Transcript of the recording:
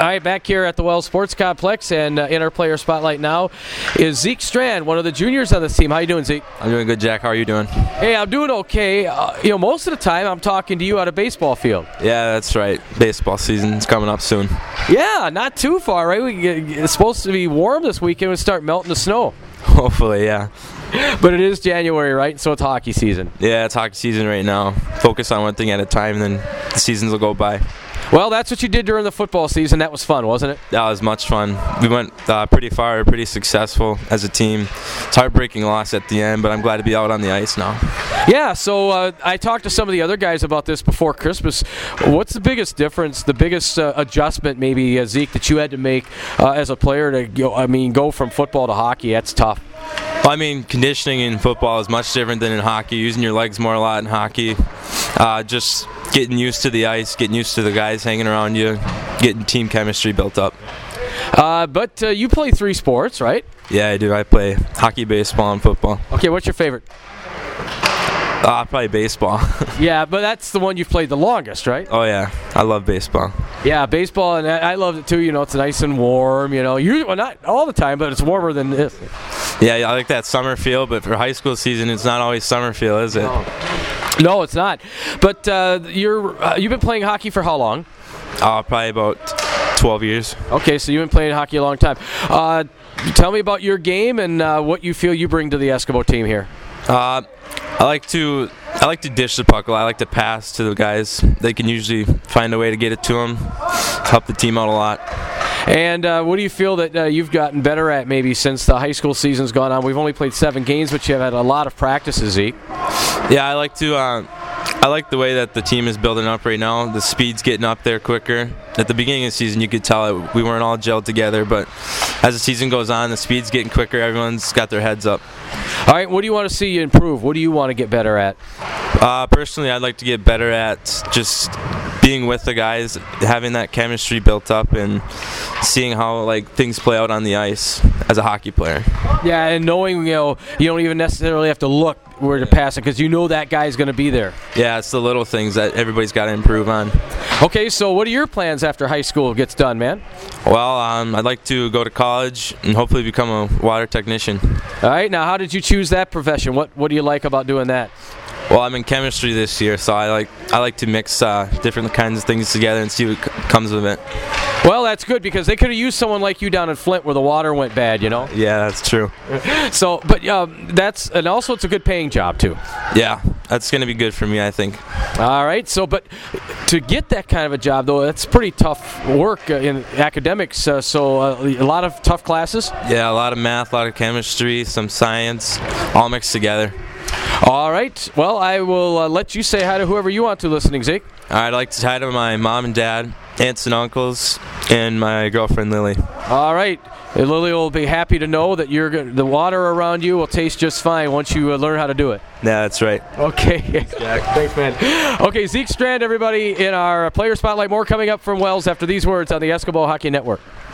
All right, back here at the Wells Sports Complex, and in our player spotlight now is Zeke Strand, one of the juniors on this team. How you doing, Zeke? I'm doing good, Jack. How are you doing? Hey, I'm doing okay. Most of the time I'm talking to you at a baseball field. Yeah, that's right. Baseball season's coming up soon. Yeah, not too far, right? It's supposed to be warm this weekend and start melting the snow. Hopefully, yeah. But it is January, right? So it's hockey season. Yeah, it's hockey season right now. Focus on one thing at a time, and then the seasons will go by. Well, that's what you did during the football season. That was fun, wasn't it? That was much fun. We went pretty far, pretty successful as a team. It's a heartbreaking loss at the end, but I'm glad to be out on the ice now. Yeah, so I talked to some of the other guys about this before Christmas. What's the biggest difference, the biggest adjustment maybe, Zeke, that you had to make as a player to go from football to hockey? That's tough. Well, I mean, conditioning in football is much different than in hockey. Using your legs more a lot in hockey. Just getting used to the ice, getting used to the guys hanging around you, getting team chemistry built up. But you play 3 sports, right? Yeah, I do. I play hockey, baseball, and football. Okay, what's your favorite? Probably baseball. Yeah, but that's the one you've played the longest, right? Oh, yeah. I love baseball. Yeah, baseball, and I love it too. It's nice and warm, Well, not all the time, but it's warmer than this. Yeah, I like that summer feel, but for high school season, it's not always summer feel, is it? No, it's not. But you've been playing hockey for how long? Probably about 12 years. Okay, so you've been playing hockey a long time. Tell me about your game and what you feel you bring to the Eskimo team here. I like to dish the puck. I like to pass to the guys. They can usually find a way to get it to them. Help the team out a lot. And what do you feel that you've gotten better at maybe since the high school season's gone on? We've only played 7 games, but you have had a lot of practices, Zeke. Yeah, I like the way that the team is building up right now. The speed's getting up there quicker. At the beginning of the season, you could tell that we weren't all gelled together, but as the season goes on, the speed's getting quicker. Everyone's got their heads up. All right, what do you want to see you improve? What do you want to get better at? Personally, I'd like to get better at just being with the guys, having that chemistry built up, and seeing how things play out on the ice as a hockey player. Yeah, and knowing you don't even necessarily have to look where to pass it because you know that guy's going to be there. Yeah, it's the little things that everybody's got to improve on. Okay, so what are your plans after high school gets done, man? Well, I'd like to go to college and hopefully become a water technician. All right, now how did you choose that profession? What do you like about doing that? Well, I'm in chemistry this year, so I like to mix different kinds of things together and see what comes of it. Well, that's good because they could have used someone like you down in Flint where the water went bad, Yeah, that's true. So, but and also it's a good paying job too. Yeah, that's going to be good for me, I think. All right, so but to get that kind of a job though, that's pretty tough work in academics. So a lot of tough classes. Yeah, a lot of math, a lot of chemistry, some science, all mixed together. All right. Well, I will let you say hi to whoever you want to listening, Zeke. All right, I'd like to say hi to my mom and dad, aunts and uncles, and my girlfriend, Lily. All right. And Lily will be happy to know that the water around you will taste just fine once you learn how to do it. Yeah, that's right. Okay. Thanks, man. Okay, Zeke Strand, everybody, in our Player Spotlight. More coming up from Wells after these words on the Eskimo Hockey Network.